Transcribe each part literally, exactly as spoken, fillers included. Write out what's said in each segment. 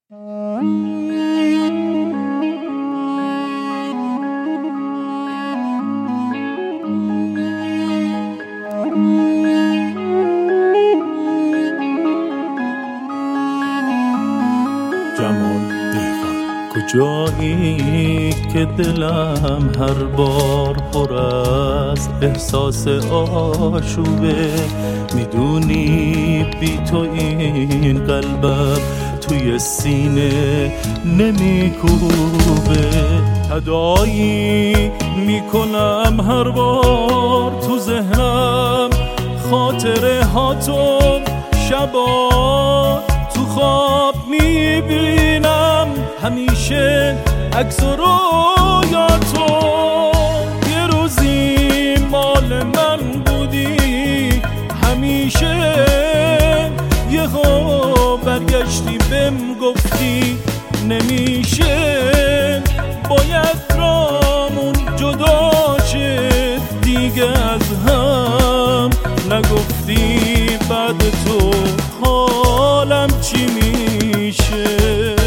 کجایی که دلم هر بار پر از احساس آشوبه، میدونی بی تو این قلبم توی سینه نمیکوبه. تداعی میکنم هر بار تو ذهنم خاطره هاتو، شبا تو خواب میبینم همیشه عکس و رویاتو. یه روزی مال من بودی همیشه، یه ها برگشتی بهم گفتی نمیشه، باید رامون جدا شد دیگه از هم. نگفتی بعد تو حالم چی میشه.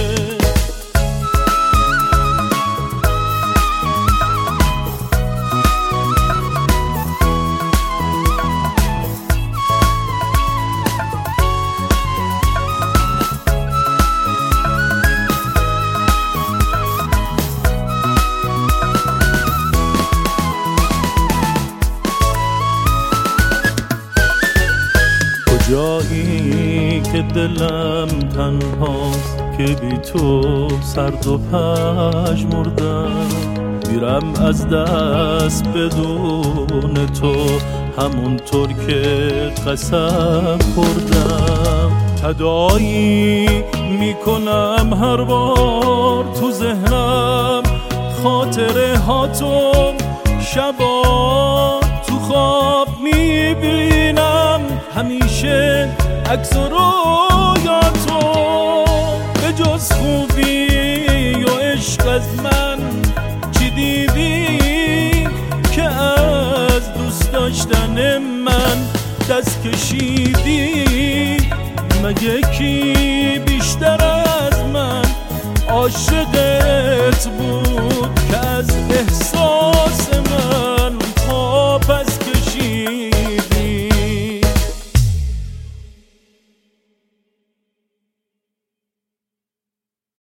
جایی که دلم تنهاست که بی تو سرد و پژمردم، میرم از دست بدون تو همونطور که قسم خوردم. تداعی میکنم هر بار تو ذهنم خاطره هاتو، شبا تو خواب میبینم همیشه عکس و رویاتو. به جز خوبی و عشق از من چی دیدی که از دوست داشتن من دست کشیدی؟ مگه کی بیشتر از من عاشقت بود؟